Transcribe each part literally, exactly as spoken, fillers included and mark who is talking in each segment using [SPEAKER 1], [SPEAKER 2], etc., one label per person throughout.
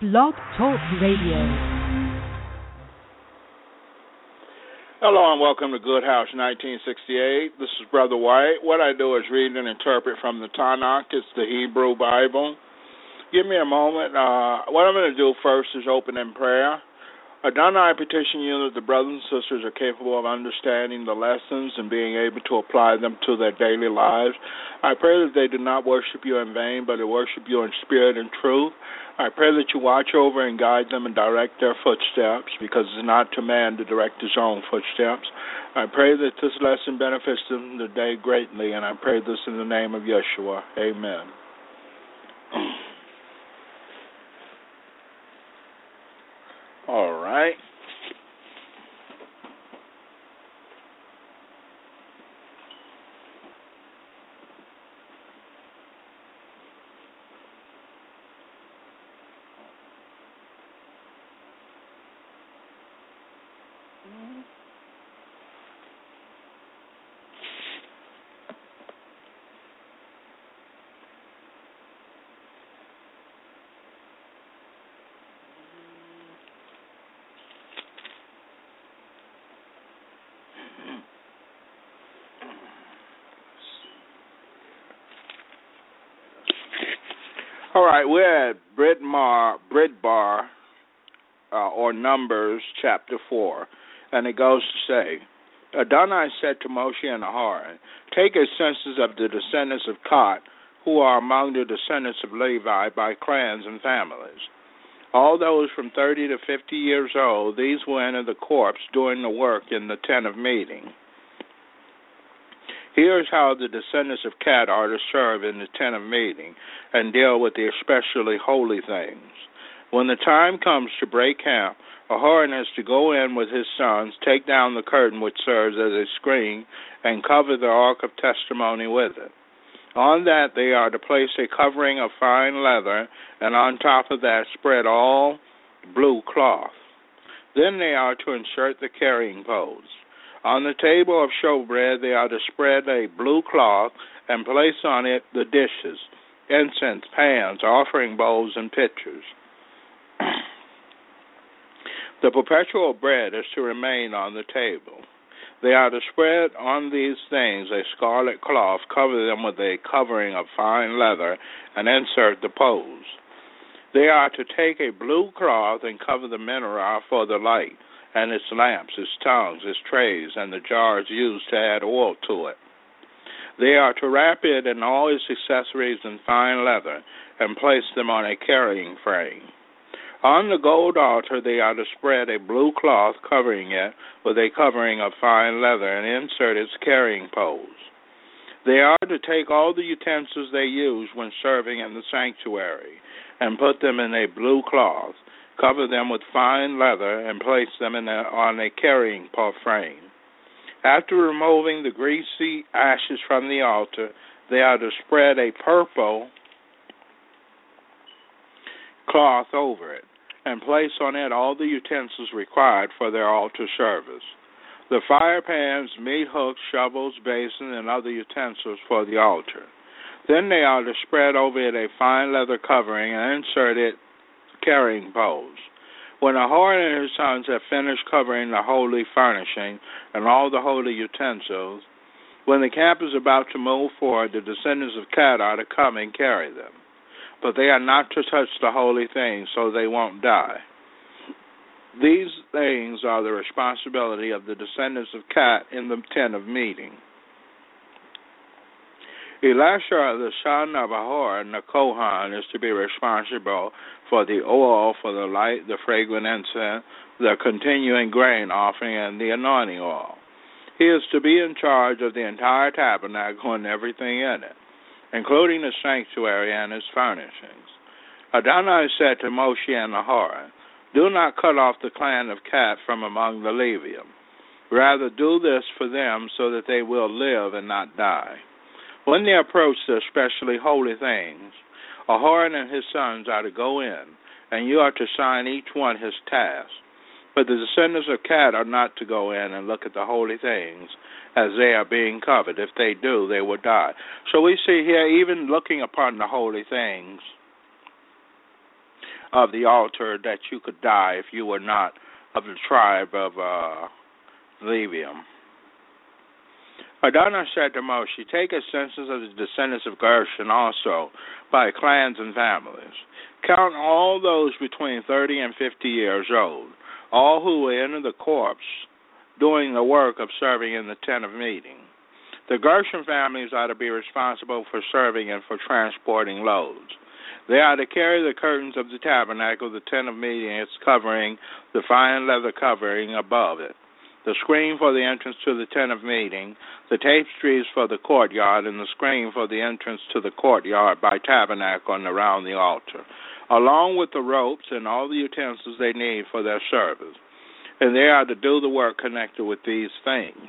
[SPEAKER 1] Blog Talk Radio.
[SPEAKER 2] Hello and welcome to Good House nineteen sixty-eight. This is Brother White. What I do is read and interpret from the Tanakh. It's the Hebrew Bible. Give me a moment. Uh, what I'm going to do first is open in prayer. Adonai, I petition you that the brothers and sisters are capable of understanding the lessons and being able to apply them to their daily lives. I pray that they do not worship you in vain, but they worship you in spirit and truth. I pray that you watch over and guide them and direct their footsteps, because it's not to man to direct his own footsteps. I pray that this lesson benefits them today greatly, and I pray this in the name of Yeshua. Amen. All right. All right, we're at Bridmar, Bridbar, uh, or Numbers, chapter four, and it goes to say, Adonai said to Moshe and Aaron, take a census of the descendants of Kot, who are among the descendants of Levi by clans and families. All those from thirty to fifty years old, these will enter the corps doing the work in the tent of meeting. Here's how the descendants of Cat are to serve in the tent of meeting and deal with the especially holy things. When the time comes to break camp, Aharon is to go in with his sons, take down the curtain which serves as a screen, and cover the ark of testimony with it. On that they are to place a covering of fine leather, and on top of that spread all blue cloth. Then they are to insert the carrying poles. On the table of showbread, they are to spread a blue cloth and place on it the dishes, incense, pans, offering bowls, and pitchers. The perpetual bread is to remain on the table. They are to spread on these things a scarlet cloth, cover them with a covering of fine leather, and insert the poles. They are to take a blue cloth and cover the menorah for the light, and its lamps, its tongues, its trays, and the jars used to add oil to it. They are to wrap it and all its accessories in fine leather and place them on a carrying frame. On the gold altar they are to spread a blue cloth covering it with a covering of fine leather and insert its carrying poles. They are to take all the utensils they use when serving in the sanctuary and put them in a blue cloth, cover them with fine leather, and place them in a, on a carrying frame. After removing the greasy ashes from the altar, they are to spread a purple cloth over it and place on it all the utensils required for their altar service: the fire pans, meat hooks, shovels, basin, and other utensils for the altar. Then they are to spread over it a fine leather covering and insert it carrying poles. When Aharon and his sons have finished covering the holy furnishing and all the holy utensils, when the camp is about to move forward, the descendants of Cat are to come and carry them. But they are not to touch the holy things, so they won't die. These things are the responsibility of the descendants of Cat in the tent of meeting. Elisha, the son of Aharon, the Kohan, is to be responsible for the oil, for the light, the fragrant incense, the continuing grain offering, and the anointing oil. He is to be in charge of the entire tabernacle and everything in it, including the sanctuary and its furnishings. Adonai said to Moshe and Aharon, do not cut off the clan of Cat from among the Levium. Rather, do this for them so that they will live and not die. When they approach the especially holy things, Aharon and his sons are to go in, and you are to assign each one his task. But the descendants of Cat are not to go in and look at the holy things as they are being covered. If they do, they will die. So we see here, even looking upon the holy things, of the altar that you could die if you were not of the tribe of uh, Levium. Adonai said to Moshe, take a census of the descendants of Gershon also by clans and families. Count all those between thirty and fifty years old, all who will enter the corps doing the work of serving in the tent of meeting. The Gershon families are to be responsible for serving and for transporting loads. They are to carry the curtains of the tabernacle, the tent of meeting, its covering, the fine leather covering above it, the screen for the entrance to the tent of meeting, the tapestries for the courtyard, and the screen for the entrance to the courtyard by tabernacle and around the altar, along with the ropes and all the utensils they need for their service. And they are to do the work connected with these things.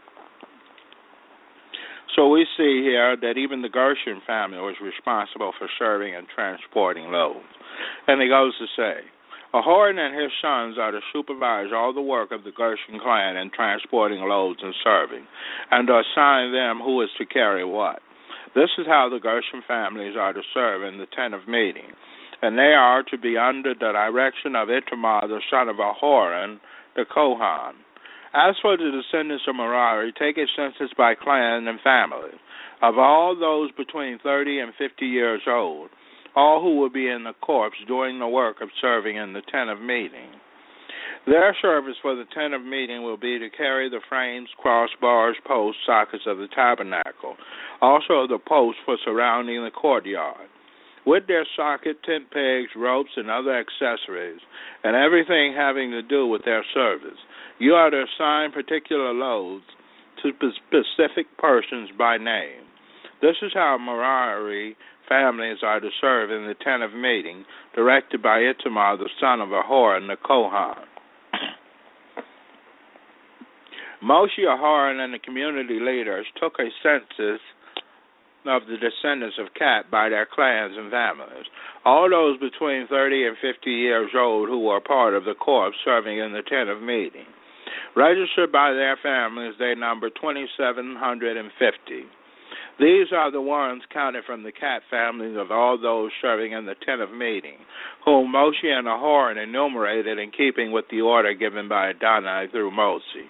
[SPEAKER 2] So we see here that even the Gershon family was responsible for serving and transporting loads. And he goes to say, Ahoran and his sons are to supervise all the work of the Gershon clan in transporting loads and serving, and to assign them who is to carry what. This is how the Gershon families are to serve in the tent of meeting, and they are to be under the direction of Itamar, the son of Ahoran, the Kohan. As for the descendants of Merari, take a census by clan and family, of all those between thirty and fifty years old, all who will be in the corps doing the work of serving in the tent of meeting. Their service for the tent of meeting will be to carry the frames, crossbars, posts, sockets of the tabernacle, also the posts for surrounding the courtyard, with their socket, tent pegs, ropes, and other accessories, and everything having to do with their service. You are to assign particular loads to specific persons by name. This is how Merari families are to serve in the tent of meeting, directed by Itamar, the son of Ahoran, the Kohan. Moshe, Ahoran, and the community leaders took a census of the descendants of Cat by their clans and families, all those between thirty and fifty years old who were part of the corps serving in the tent of meeting. Registered by their families, they number twenty-seven hundred fifty. These are the ones counted from the Cat families of all those serving in the tent of meeting, whom Moshe and Ahoran enumerated in keeping with the order given by Adonai through Moshe.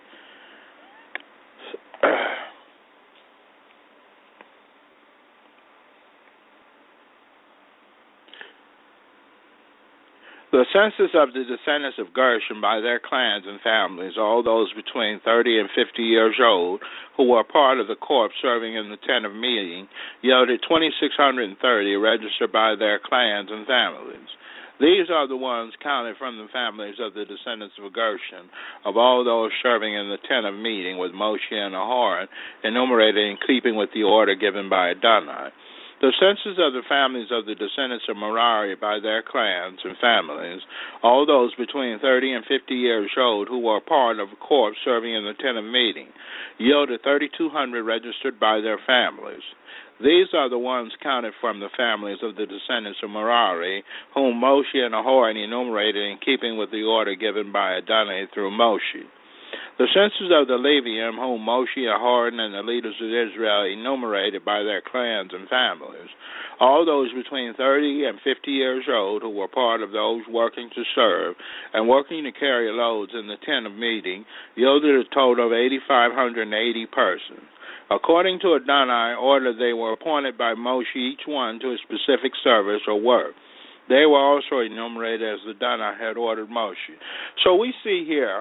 [SPEAKER 2] The census of the descendants of Gershon by their clans and families, all those between thirty and fifty years old who were part of the corps serving in the tent of meeting, yielded twenty-six hundred thirty registered by their clans and families. These are the ones counted from the families of the descendants of Gershon, of all those serving in the tent of meeting with Moshe and Ahoran, enumerated in keeping with the order given by Adonai. The census of the families of the descendants of Merari by their clans and families, all those between thirty and fifty years old who were part of a corps serving in the tent of meeting, yielded thirty-two hundred registered by their families. These are the ones counted from the families of the descendants of Merari, whom Moshe and Ahoran enumerated in keeping with the order given by Adonai through Moshe. The census of the Levium, whom Moshe, Ahoran, and the leaders of Israel enumerated by their clans and families, all those between thirty and fifty years old who were part of those working to serve and working to carry loads in the tent of meeting, yielded a total of eight thousand five hundred eighty persons. According to Adonai order, they were appointed by Moshe, each one to a specific service or work. They were also enumerated as Adonai had ordered Moshe. So we see here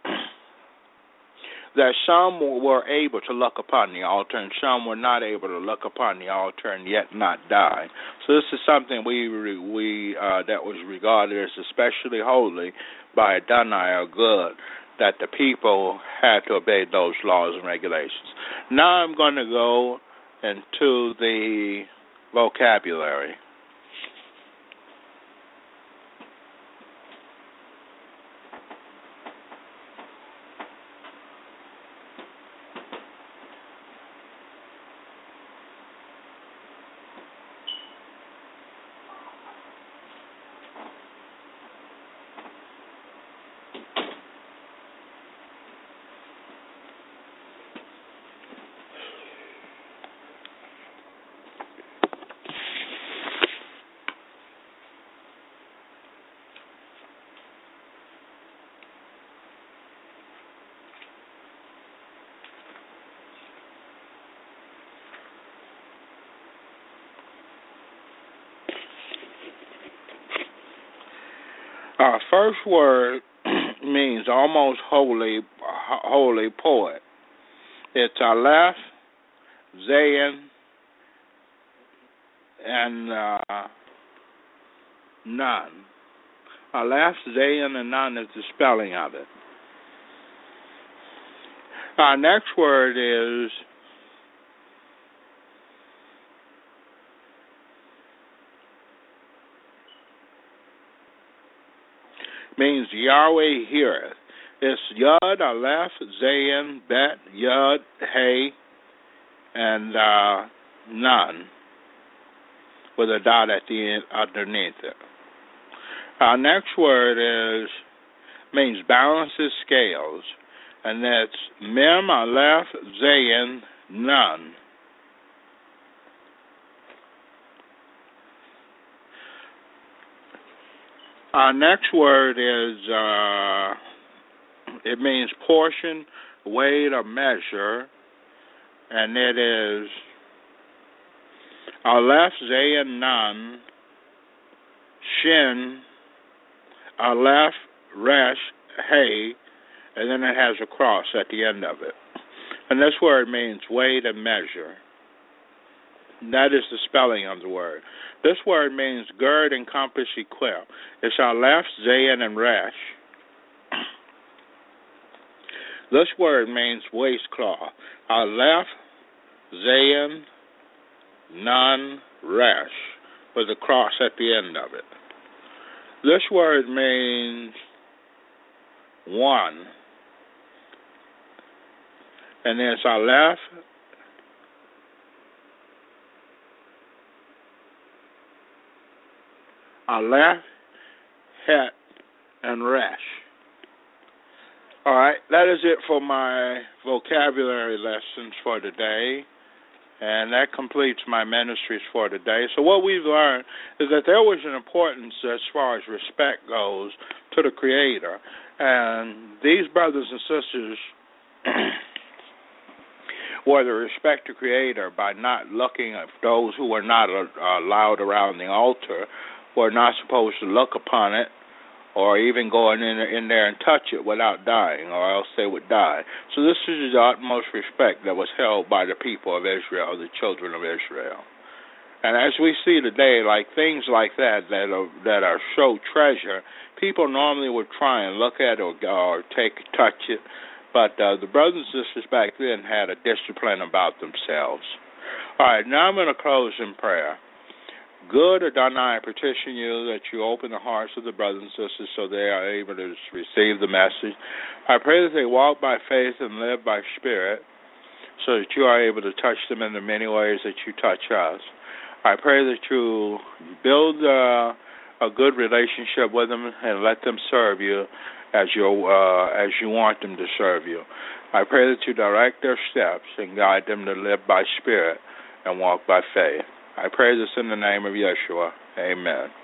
[SPEAKER 2] that some were able to look upon the altar and some were not able to look upon the altar and yet not die. So this is something we we uh, that was regarded as especially holy by Adonai or good, that the people had to obey those laws and regulations. Now I'm going to go into the vocabulary. Our first word means almost holy, holy poet. It's Aleph, Zayin, and uh, Nun. Aleph, Zayin, and Nun is the spelling of it. Our next word is means Yahweh heareth. It's Yud, Aleph, Zayin, Bet, Yud, Hey, and uh, Nun, with a dot at the end underneath it. Our next word is means balances scales, and that's Mem, Aleph, Zayin, Nun. Our next word is, uh, it means portion, weight, or measure, and it is Aleph, Zayin, Nun, Shin, Aleph, Resh, Hey, and then it has a cross at the end of it. And this word means weight and measure. That is the spelling of the word. This word means gird, encompass, equip. It's Aleph, Zayin, and Resh. This word means waistcloth. Aleph, Zayin, Nun, Resh, with a cross at the end of it. This word means one. And there's Aleph, Aleph, Het, and Resh. All right, that is it for my vocabulary lessons for today, and that completes my ministries for today. So what we've learned is that there was an importance as far as respect goes to the Creator, and these brothers and sisters were to respect the Creator by not looking at those who were not uh, allowed around the altar, were not supposed to look upon it, or even going in, in there and touch it without dying, or else they would die. So this is the utmost respect that was held by the people of Israel, the children of Israel. And as we see today, like things like that that are, that are show treasure, people normally would try and look at it or, or take touch it, but uh, the brothers and sisters back then had a discipline about themselves. All right, now I'm going to close in prayer. Good Adonai, I petition you that you open the hearts of the brothers and sisters so they are able to receive the message. I pray that they walk by faith and live by spirit so that you are able to touch them in the many ways that you touch us. I pray that you build uh, a good relationship with them and let them serve you as you, uh, as you want them to serve you. I pray that you direct their steps and guide them to live by spirit and walk by faith. I pray this in the name of Yeshua. Amen.